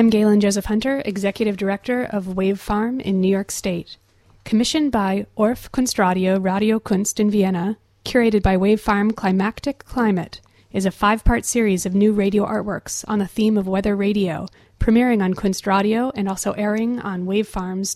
I'm Galen Joseph Hunter, Executive Director of Wave Farm in New York State. Commissioned by Orff Kunstradio Radio Kunst in Vienna, curated by Wave Farm Climactic Climate, is a 5-part series of new radio artworks on the theme of weather radio, premiering on Kunstradio and also airing on Wave Farm's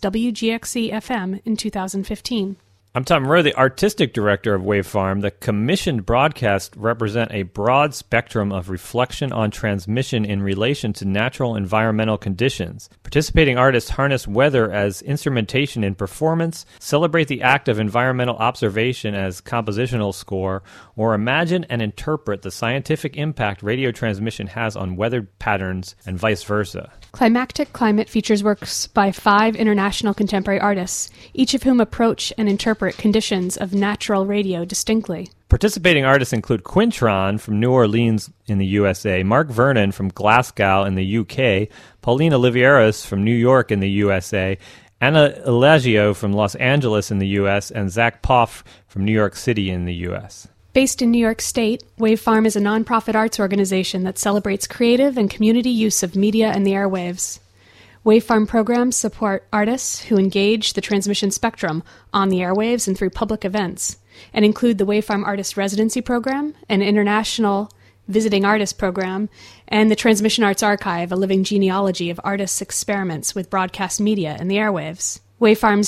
WGXC-FM in 2015. I'm Tom Rowe, the Artistic Director of Wave Farm. The commissioned broadcasts represent a broad spectrum of reflection on transmission in relation to natural environmental conditions. Participating artists harness weather as instrumentation in performance, celebrate the act of environmental observation as compositional score, or imagine and interpret the scientific impact radio transmission has on weather patterns and vice versa. Climactic Climate features works by 5 international contemporary artists, each of whom approach and interpret conditions of natural radio distinctly. Participating artists include Quintron from New Orleans in the USA, Mark Vernon from Glasgow in the UK, Pauline Olivieros from New York in the USA, Anna Elegio from Los Angeles in the US, and Zach Poff from New York City in the US. Based in New York State, Wave Farm is a nonprofit arts organization that celebrates creative and community use of media and the airwaves. Wave Farm programs support artists who engage the transmission spectrum on the airwaves and through public events, and include the Wave Farm Artist Residency Program, an international visiting artist program, and the Transmission Arts Archive, a living genealogy of artists' experiments with broadcast media and the airwaves. Wave Farm's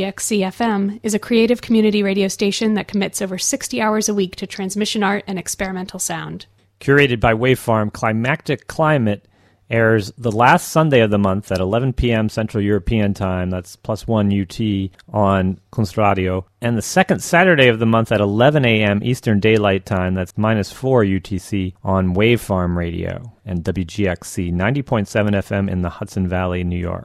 WGXC-FM is a creative community radio station that commits over 60 hours a week to transmission art and experimental sound. Curated by Wave Farm, Climactic Climate airs the last Sunday of the month at 11 p.m. Central European Time, that's +1 UT on Kunstradio, and the second Saturday of the month at 11 a.m. Eastern Daylight Time, that's -4 UTC on Wave Farm Radio and WGXC 90.7 FM in the Hudson Valley, New York.